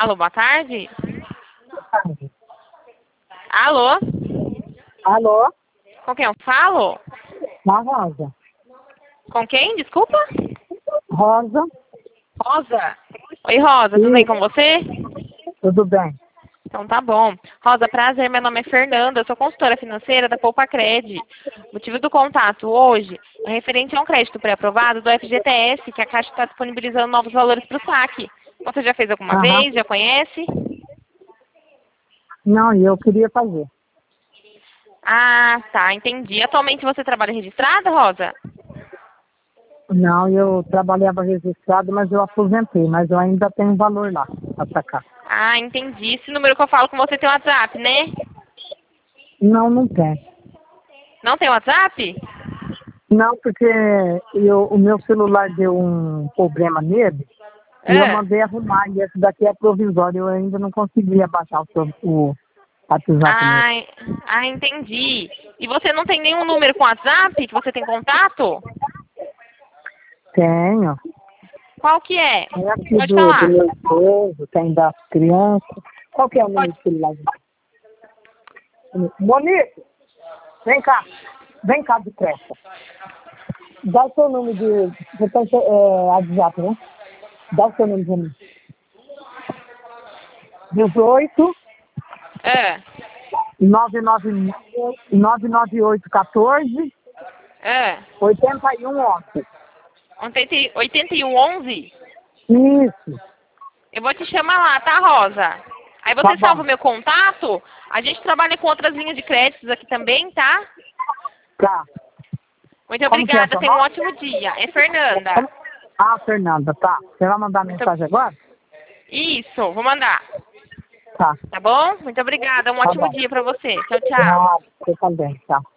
Alô, boa tarde. Tarde. Alô? Alô? Com quem eu falo? Na Rosa. Com quem? Desculpa? Rosa? Rosa. Oi, Rosa, tudo bem com você? Tudo bem. Então tá bom. Rosa, prazer, meu nome é Fernanda, eu sou consultora financeira da Poupacred. O motivo do contato hoje é referente a um crédito pré-aprovado do FGTS, que a Caixa está disponibilizando novos valores para o saque. Você já fez alguma Aham. vez? Já conhece? Não, eu queria fazer. Ah, tá, entendi. Atualmente você trabalha registrada, Rosa? Não, eu trabalhava registrado, mas eu aposentei, mas eu ainda tenho valor lá pra sacar. Ah, entendi. Esse número que eu falo com você tem WhatsApp, né? Não, não tem. Não tem WhatsApp? Não, porque o meu celular deu um problema nele e eu É. mandei arrumar. E esse daqui é provisório, eu ainda não conseguia baixar o WhatsApp nele. Entendi. E você não tem nenhum número com WhatsApp que você tem contato? Tenho. Qual que é? Tem aqui Pode do falar. meu esposo, tem das crianças. Qual que é o número Pode. do celular? Monique, vem cá. Vem cá depressa. Dá o seu número de... Você tem WhatsApp, né? Dá o seu número pra mim. 18 É. 998 14 É. 81 11. 8111? Isso, Eu vou te chamar lá, tá, Rosa? Aí tá você salva bom. o meu contato. A gente trabalha com outras linhas de créditos aqui também, tá? Tá. Muito Como que é o obrigada. seu Tenha um nome? ótimo dia. É Fernanda. Como- Ah, Fernanda, tá. Você vai mandar Muito... mensagem agora? Isso, vou mandar. Tá, Tá bom? Muito obrigada. Um tá ótimo bom. dia pra você. Tchau, tchau. Ah, você também, tá.